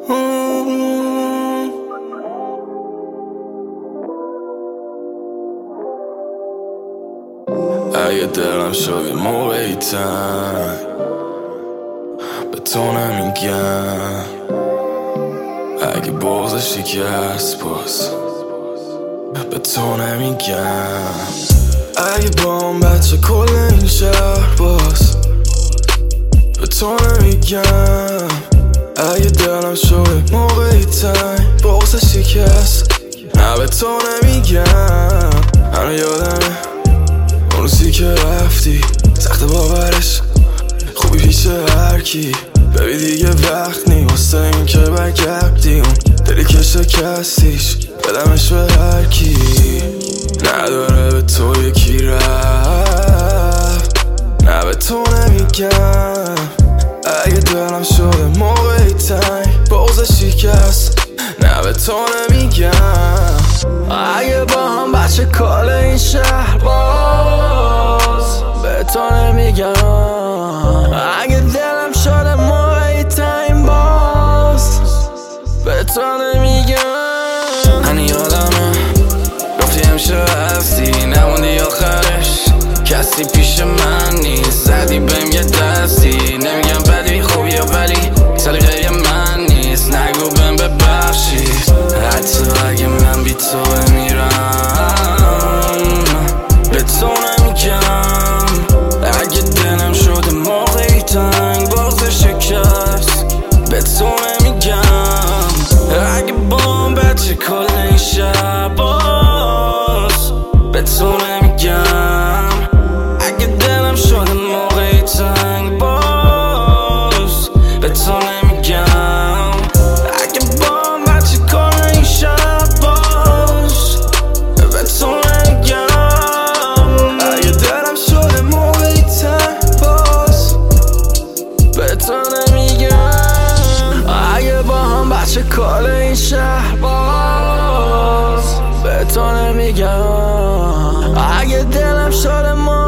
اگه دلم شد یه موقعی تنگ به تو نمیگم، اگه بغض شکست باز به تو نمیگم، اگه با هم بچه کل این شهر باز به تو نمیگم، اگه دلم شد یه موقعی تنگ بغض شکست نه به تو نمیگم. هنو یادمه اون روزی که رفتی، سخت باورش خوبی پیش هر کی، ببی دیگه وقت نی واسه این که برگردی، اون دلی که شکستیش بدمش به هر کی، نداره به تو یکی رفت نه به تو نمیگم، اگه دلم شده موقعی تنگ بغض شکست نه به تو نمیگم، اگه با هم بچه کال این شهر باز به تو نمیگم، اگه دلم شده موقعی تایم باز به تو نمیگم. هنی یادمه گفتی همیشه هستی، نموندی آخرش کسی پیش من نیست، زدی بهم یه دستی، نمیگم بدی خوبیه ولی سلیقه من نیست، نگو بهم ببخشی حتی اگه من بی تو بمیرم به تو نمیگم، اگه دلم شده موقعی تنگ بغض شکست به تو نمیگم، اگه با هم بچه کل این شب باز به تو نمیگم، اگه دلم شده موقعی تنگ باز به تو نمیگم، اگه با هم بچه کل این شب باز به تو نمیگم، اگه دلم شده موقعی تنگ باز به تو نمیگم، اگه با هم بچه کل این شهر باز به تو نمیگم، اگه دلم شده